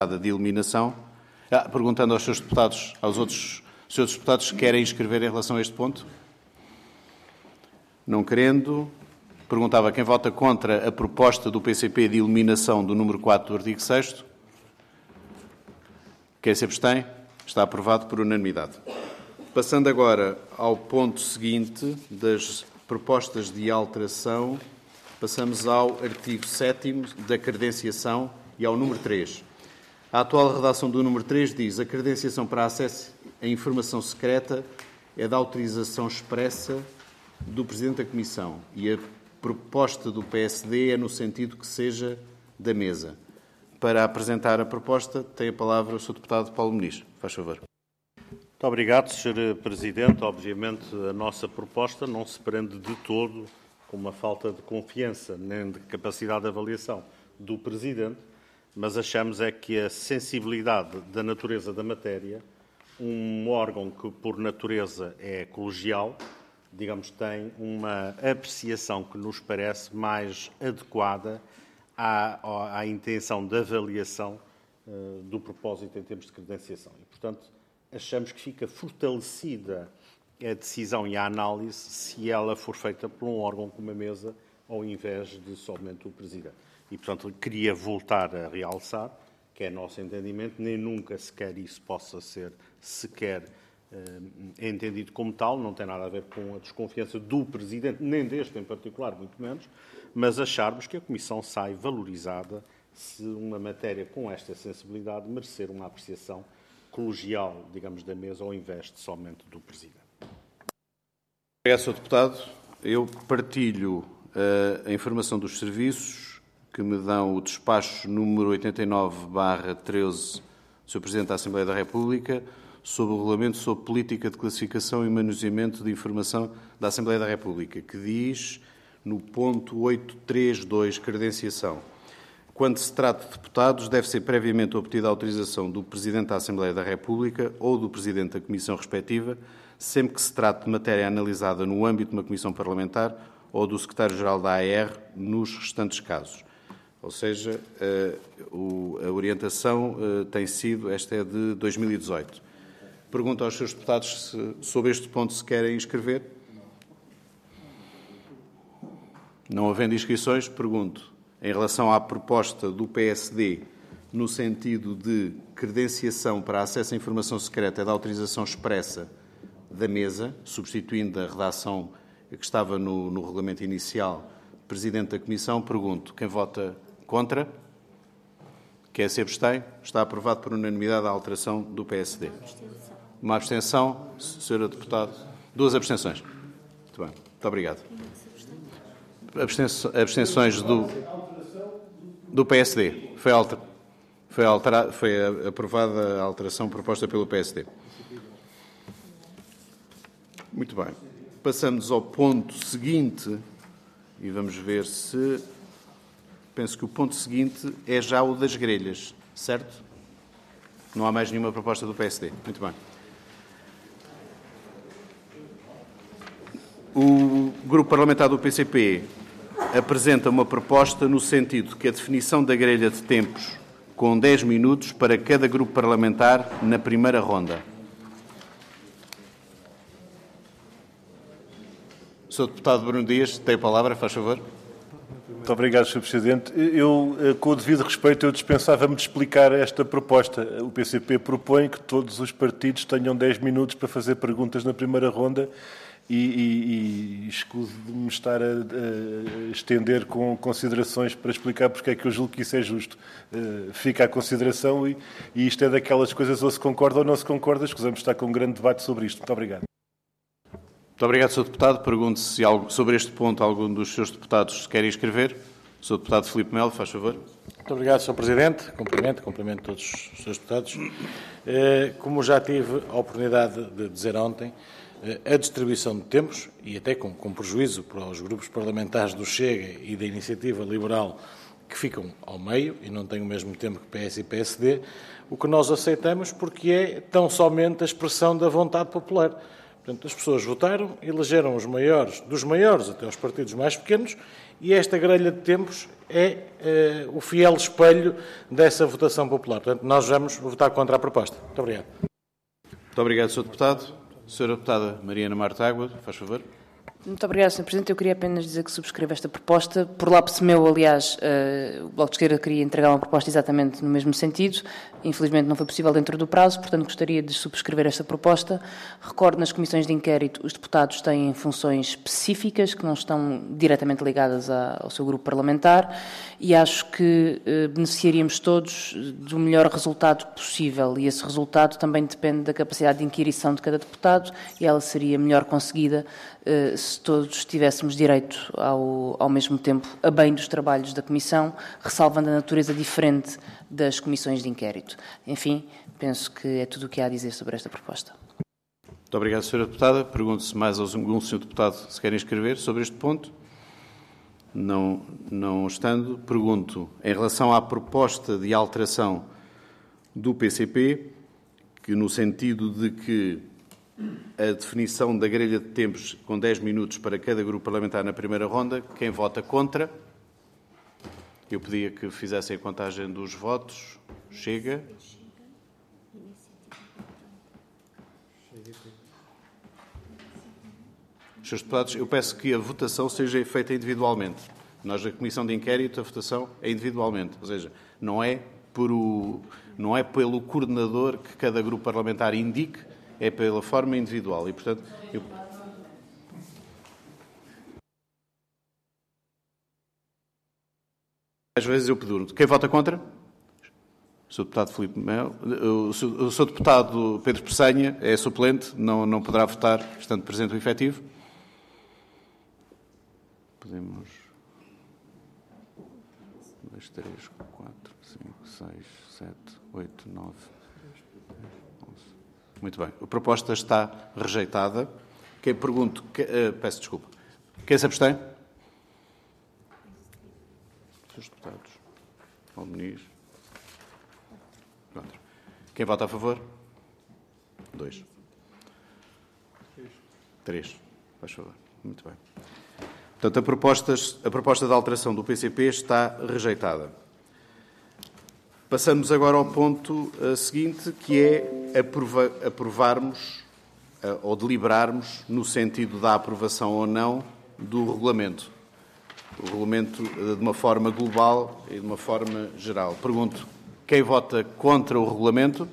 de eliminação. Perguntando aos seus deputados, aos outros senhores deputados, se querem inscrever em relação a este ponto. Não querendo, perguntava quem vota contra a proposta do PCP de eliminação do número 4 do artigo 6º. Quem se abstém? Está aprovado por unanimidade. Passando agora ao ponto seguinte das propostas de alteração, passamos ao artigo 7º da credenciação e ao número 3. A atual redação do número 3 diz: a credenciação para acesso à informação secreta é da autorização expressa do Presidente da Comissão e a proposta do PSD é no sentido que seja da mesa. Para apresentar a proposta, tem a palavra o Sr. Deputado Paulo Muniz. Faz favor. Muito obrigado, Sr. Presidente. Obviamente, a nossa proposta não se prende de todo com uma falta de confiança nem de capacidade de avaliação do Presidente, mas achamos é que a sensibilidade da natureza da matéria, um órgão que, por natureza, é colegial, digamos, tem uma apreciação que nos parece mais adequada à intenção de avaliação do propósito em termos de credenciação. E, portanto, achamos que fica fortalecida a decisão e a análise se ela for feita por um órgão como a mesa, ao invés de somente o Presidente. E, portanto, queria voltar a realçar que é nosso entendimento, nem nunca sequer isso possa ser sequer entendido como tal, não tem nada a ver com a desconfiança do Presidente, nem deste em particular, muito menos, mas acharmos que a Comissão sai valorizada se uma matéria com esta sensibilidade merecer uma apreciação colegial, digamos, da mesa, ao invés de somente do Presidente. Obrigado, Sr. Deputado. Eu partilho a informação dos serviços que me dão o despacho número 89/13 do Sr. Presidente da Assembleia da República sobre o Regulamento sobre Política de Classificação e Manuseamento de Informação da Assembleia da República, que diz, no ponto 832, credenciação: quando se trata de deputados, deve ser previamente obtida a autorização do Presidente da Assembleia da República ou do Presidente da Comissão respectiva, sempre que se trate de matéria analisada no âmbito de uma comissão parlamentar ou do Secretário-Geral da AR, nos restantes casos. Ou seja, a orientação tem sido, esta é de 2018. Pergunto aos seus deputados se, sobre este ponto, se querem inscrever. Não havendo inscrições, pergunto, em relação à proposta do PSD, no sentido de credenciação para acesso à informação secreta da autorização expressa da mesa, substituindo a redação que estava no regulamento inicial, Presidente da Comissão, pergunto, quem vota contra? Quem se abstém? Está aprovado por unanimidade a alteração do PSD. Uma abstenção, Sra. Deputada. 2 abstenções. Muito bem. Muito obrigado. Abstenções do PSD. Foi aprovada a alteração proposta pelo PSD. Muito bem. Passamos ao ponto seguinte e vamos ver se... Penso que o ponto seguinte é já o das grelhas, certo? Não há mais nenhuma proposta do PSD. Muito bem. O Grupo Parlamentar do PCP apresenta uma proposta no sentido que a definição da grelha de tempos com 10 minutos para cada grupo parlamentar na primeira ronda. Sr. Deputado Bruno Dias, tem a palavra, faz favor. Muito obrigado, Sr. Presidente. Eu, com o devido respeito, eu dispensava-me de explicar esta proposta. O PCP propõe que todos os partidos tenham 10 minutos para fazer perguntas na primeira ronda e escuso de me estar a estender com considerações para explicar porque é que eu julgo que isso é justo. Fica à consideração e isto é daquelas coisas, ou se concorda ou não se concorda. Escusamos de estar com um grande debate sobre isto. Muito obrigado. Muito obrigado, Sr. Deputado. Pergunto se sobre este ponto algum dos seus deputados se quer inscrever. Sr. Deputado Filipe Melo, faz favor. Muito obrigado, Sr. Presidente. Cumprimento todos os seus deputados. Como já tive a oportunidade de dizer ontem, a distribuição de tempos, e até com prejuízo para os grupos parlamentares do Chega e da Iniciativa Liberal, que ficam ao meio e não têm o mesmo tempo que PS e PSD, o que nós aceitamos porque é tão somente a expressão da vontade popular. Portanto, as pessoas votaram, elegeram os maiores, dos maiores até os partidos mais pequenos, e esta grelha de tempos é o fiel espelho dessa votação popular. Portanto, nós vamos votar contra a proposta. Muito obrigado. Muito obrigado, Sr. Deputado. Sra. Deputada Mariana Marta Água, faz favor. Muito obrigada, Sr. Presidente. Eu queria apenas dizer que subscrevo esta proposta. Por lápis meu, aliás, o Bloco de Esquerda queria entregar uma proposta exatamente no mesmo sentido. Infelizmente não foi possível dentro do prazo, portanto gostaria de subscrever esta proposta. Recordo, nas comissões de inquérito, os deputados têm funções específicas que não estão diretamente ligadas ao seu grupo parlamentar e acho que beneficiaríamos todos do melhor resultado possível e esse resultado também depende da capacidade de inquirição de cada deputado e ela seria melhor conseguida se todos tivéssemos direito ao mesmo tempo a bem dos trabalhos da Comissão, ressalvando a natureza diferente das comissões de inquérito. Enfim, penso que é tudo o que há a dizer sobre esta proposta. Muito obrigado, Sra. Deputada. Pergunto se mais algum Sr. Deputado se quer inscrever sobre este ponto. Não estando, pergunto, em relação à proposta de alteração do PCP, que no sentido de que a definição da grelha de tempos com 10 minutos para cada grupo parlamentar na primeira ronda, quem vota contra? Eu pedia que fizessem a contagem dos votos. Chega. Senhores deputados, eu peço que a votação seja feita individualmente. Nós, na Comissão de Inquérito, a votação é individualmente. Ou seja, não é pelo coordenador que cada grupo parlamentar indique, é pela forma individual. E, portanto, às vezes eu pergunto, quem vota contra? O Sr. Deputado Filipe Melo. O Sr. Deputado Pedro Peçanha é suplente, não poderá votar, estando presente o efetivo. Podemos... 2, 3, 4, 5, 6, 7, 8, 9... 11. Muito bem. A proposta está rejeitada. Quem pergunto... peço desculpa. Quem se abstém? Os deputados. Paulo Muniz. Pronto. Quem vota a favor? 2. 3. Faz favor. Muito bem. Portanto, a proposta de alteração do PCP está rejeitada. Passamos agora ao ponto seguinte, que é aprovarmos ou deliberarmos no sentido da aprovação ou não do regulamento. O regulamento de uma forma global e de uma forma geral. Pergunto, quem vota contra o regulamento?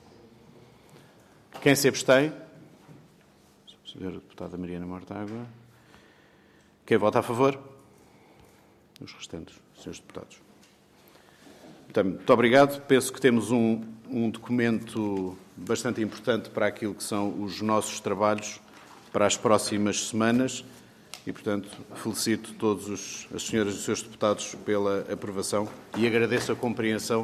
Quem se abstém? Senhora Deputada Mariana Marta Água. Quem vota a favor? Os restantes, senhores deputados. Muito obrigado. Penso que temos um documento bastante importante para aquilo que são os nossos trabalhos para as próximas semanas e, portanto, felicito todos as senhoras e os seus deputados pela aprovação e agradeço a compreensão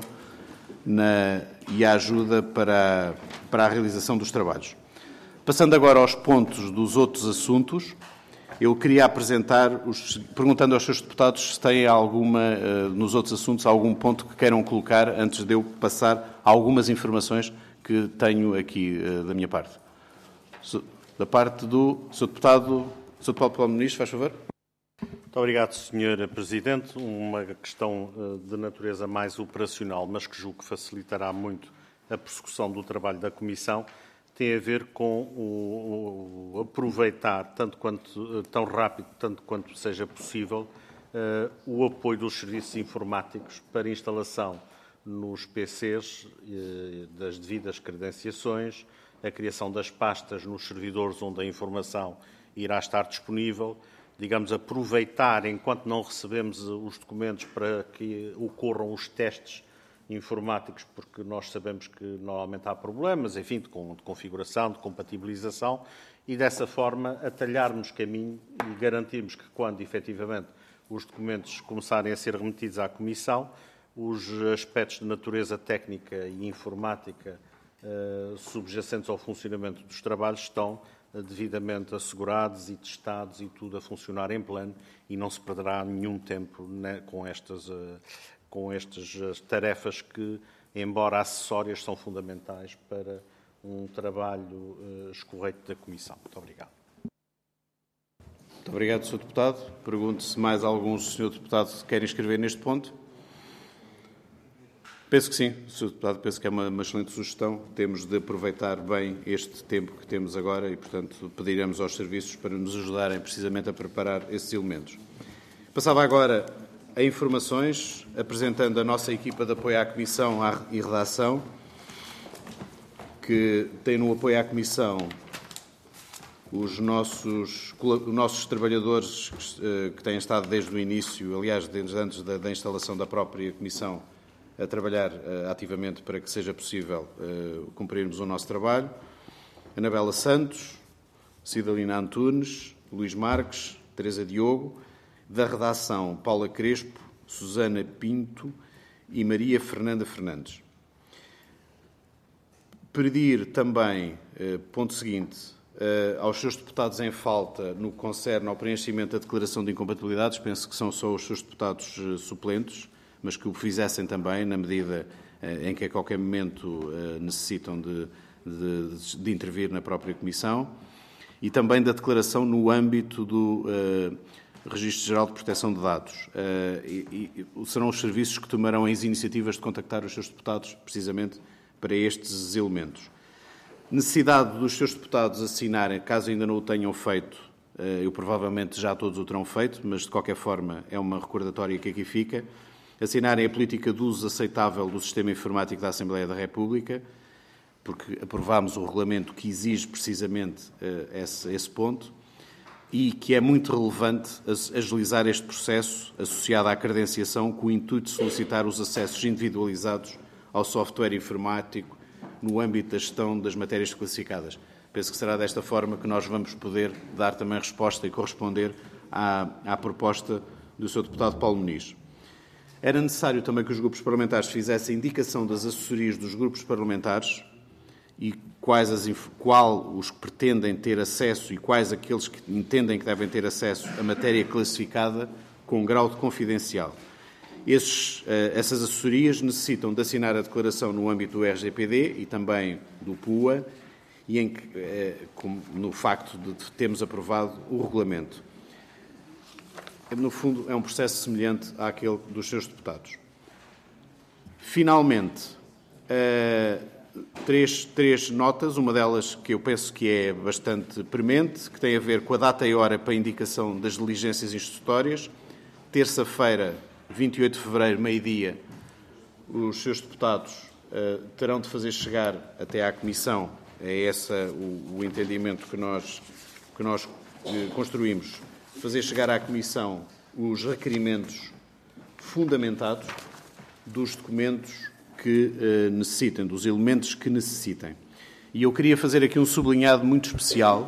e a ajuda para a realização dos trabalhos. Passando agora aos pontos dos outros assuntos, eu queria apresentar, perguntando aos seus deputados se têm nos outros assuntos, algum ponto que queiram colocar antes de eu passar algumas informações que tenho aqui da minha parte. Da parte do Sr. Deputado Paulo Muniz, faz favor. Muito obrigado, Sr. Presidente. Uma questão de natureza mais operacional, mas que julgo que facilitará muito a prossecução do trabalho da Comissão, tem a ver com o aproveitar, tão rápido, tanto quanto seja possível, o apoio dos serviços informáticos para instalação nos PCs das devidas credenciações, a criação das pastas nos servidores onde a informação irá estar disponível, digamos, aproveitar enquanto não recebemos os documentos para que ocorram os testes informáticos, porque nós sabemos que normalmente há problemas, enfim, de configuração, de compatibilização, e dessa forma atalharmos caminho e garantirmos que quando efetivamente os documentos começarem a ser remetidos à Comissão, os aspectos de natureza técnica e informática subjacentes ao funcionamento dos trabalhos estão devidamente assegurados e testados e tudo a funcionar em plano e não se perderá nenhum tempo com estas tarefas que, embora acessórias, são fundamentais para um trabalho escorreito da Comissão. Muito obrigado. Muito obrigado, Sr. Deputado. Pergunto se mais alguns Sr. Deputado querem escrever neste ponto. Penso que sim, Sr. Deputado, penso que é uma excelente sugestão. Temos de aproveitar bem este tempo que temos agora e, portanto, pediremos aos serviços para nos ajudarem precisamente a preparar esses elementos. Passava agora a informações, apresentando a nossa equipa de apoio à Comissão e redação, que tem no apoio à Comissão os nossos trabalhadores que têm estado desde o início, aliás, desde antes da instalação da própria Comissão, a trabalhar ativamente para que seja possível cumprirmos o nosso trabalho. Anabela Santos, Cidalina Antunes, Luís Marques, Teresa Diogo, da redação Paula Crespo, Susana Pinto e Maria Fernanda Fernandes. Pedir também, ponto seguinte, aos seus deputados em falta no que concerne ao preenchimento da declaração de incompatibilidades, penso que são só os seus deputados suplentes, mas que o fizessem também na medida em que a qualquer momento necessitam de intervir na própria Comissão, e também da declaração no âmbito do Registro Geral de Proteção de Dados. Serão os serviços que tomarão as iniciativas de contactar os seus deputados precisamente para estes elementos. Necessidade dos seus deputados assinarem, caso ainda não o tenham feito, eu provavelmente já todos o terão feito, mas de qualquer forma é uma recordatória que aqui fica, assinarem a política de uso aceitável do Sistema Informático da Assembleia da República, porque aprovámos o regulamento que exige precisamente esse ponto, e que é muito relevante agilizar este processo associado à credenciação com o intuito de solicitar os acessos individualizados ao software informático no âmbito da gestão das matérias classificadas. Penso que será desta forma que nós vamos poder dar também resposta e corresponder à proposta do Sr. Deputado Paulo Muniz. Era necessário também que os grupos parlamentares fizessem indicação das assessorias dos grupos parlamentares e qual os que pretendem ter acesso e quais aqueles que entendem que devem ter acesso à matéria classificada com grau de confidencial. Essas assessorias necessitam de assinar a declaração no âmbito do RGPD e também do PUA, e no facto de termos aprovado o regulamento. No fundo, é um processo semelhante àquele dos seus deputados. Finalmente, três notas, uma delas que eu penso que é bastante premente, que tem a ver com a data e hora para a indicação das diligências instrutórias. Terça-feira, 28 de fevereiro, meio-dia, os seus deputados terão de fazer chegar até à Comissão, é esse o entendimento que nós construímos, fazer chegar à Comissão os requerimentos fundamentados dos documentos que necessitem, dos elementos que necessitem. E eu queria fazer aqui um sublinhado muito especial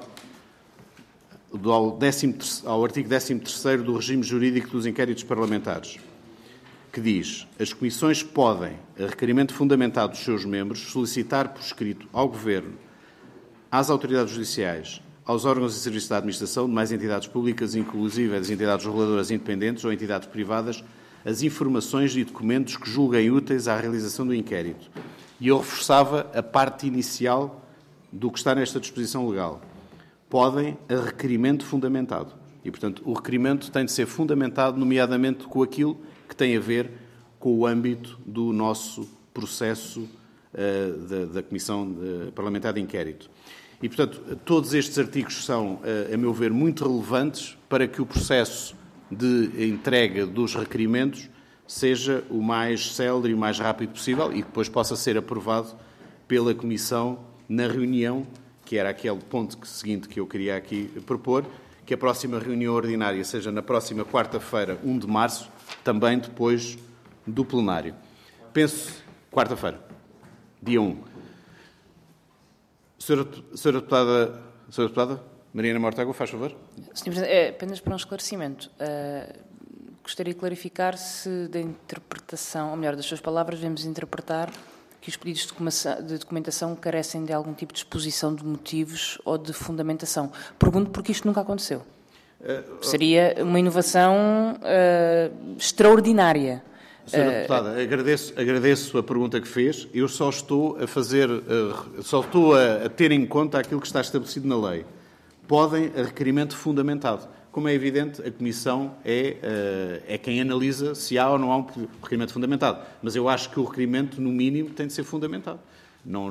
ao artigo 13º do regime jurídico dos inquéritos parlamentares, que diz: as comissões podem, a requerimento fundamentado dos seus membros, solicitar por escrito ao Governo, às autoridades judiciais, aos órgãos e serviços da administração, demais entidades públicas, inclusive as entidades reguladoras independentes ou entidades privadas, as informações e documentos que julguem úteis à realização do inquérito. E eu reforçava a parte inicial do que está nesta disposição legal. Podem, a requerimento fundamentado. E, portanto, o requerimento tem de ser fundamentado, nomeadamente com aquilo que tem a ver com o âmbito do nosso processo da Comissão Parlamentar de Inquérito. E, portanto, todos estes artigos são, a meu ver, muito relevantes para que o processo de entrega dos requerimentos seja o mais célere e o mais rápido possível e depois possa ser aprovado pela Comissão na reunião, que era aquele ponto seguinte que eu queria aqui propor, que a próxima reunião ordinária seja na próxima quarta-feira, 1 de março, também depois do plenário. Penso, quarta-feira, dia 1. Senhora Deputada Mariana Mortágua, faz favor. Sr. Presidente, apenas para um esclarecimento. Gostaria de clarificar se da interpretação, ou melhor, das suas palavras, devemos interpretar que os pedidos de documentação carecem de algum tipo de exposição de motivos ou de fundamentação. Pergunto porque isto nunca aconteceu. Seria uma inovação extraordinária. Senhora Deputada, agradeço a pergunta que fez. Eu só estou a ter em conta aquilo que está estabelecido na lei. Podem a requerimento fundamentado. Como é evidente, a Comissão é quem analisa se há ou não há um requerimento fundamentado. Mas eu acho que o requerimento, no mínimo, tem de ser fundamentado. Não